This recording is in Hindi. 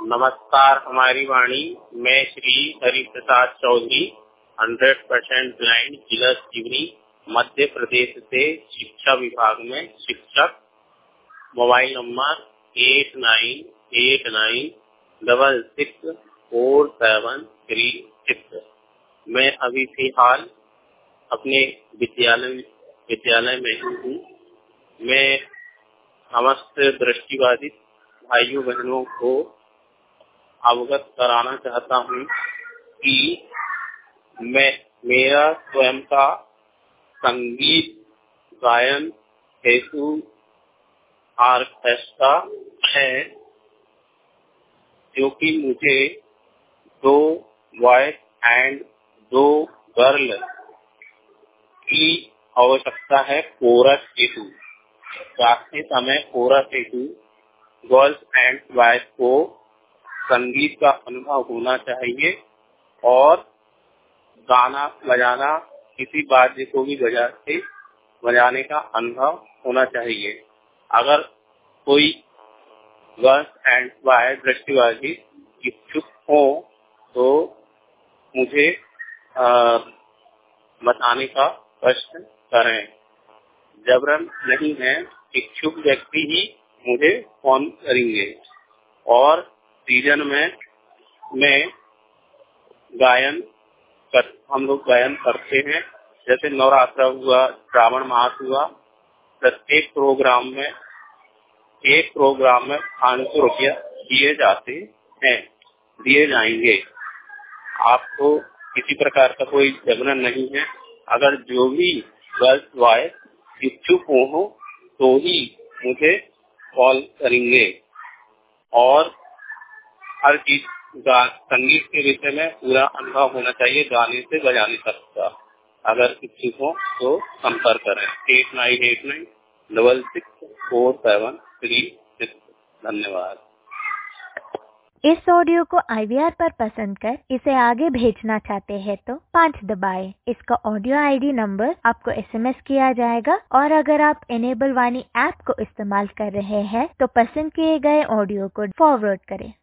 नमस्कार हमारी वाणी। मैं श्री हरिप्रसाद चौधरी 100% ब्लाइंड जिला सिवनी मध्य प्रदेश से शिक्षा विभाग में शिक्षक। Mobile number 8989664736। मैं अभी फिलहाल अपने विद्यालय में हूँ। मैं समस्त दृष्टिबाधित भाइयों बहनों को अवगत कराना चाहता हूँ कि मेरा स्वयं का संगीत गायन हेतु ऑर्केस्ट्रा है, जो कि मुझे 2 बॉयज एंड 2 गर्ल की आवश्यकता है कोरस हेतु। गाते समय कोरस हेतु गर्ल्स एंड बॉयज को संगीत का अनुभव होना चाहिए और गाना बजाना किसी वाद्य को भी बजाने का अनुभव होना चाहिए। अगर कोई गर्ल्स एंड बॉयज दृष्टिबाधित इच्छुक हो तो मुझे बताने का प्रश्न करें। जबरन नहीं है, इच्छुक व्यक्ति ही मुझे फोन करेंगे। और सीजन में हम लोग गायन करते हैं, जैसे नवरात्र हुआ, श्रावण मास हुआ। प्रत्येक प्रोग्राम में 500 रुपया दिए जाएंगे। आपको किसी प्रकार का कोई जबरन नहीं है। अगर जो भी गर्ल्स बॉय इच्छुक हो तो ही मुझे कॉल करेंगे। और हर चीज संगीत के विषय में पूरा अनुभव होना चाहिए, गाने से बजाने तक का। अगर इच्छुक हो तो संपर्क करें 8989664736। धन्यवाद। इस ऑडियो को IVR पर पसंद कर इसे आगे भेजना चाहते हैं तो 5 दबाएं। इसका ऑडियो ID नंबर आपको SMS किया जाएगा। और अगर आप इनेबल वाणी ऐप को इस्तेमाल कर रहे हैं तो पसंद किए गए ऑडियो को फॉरवर्ड करें।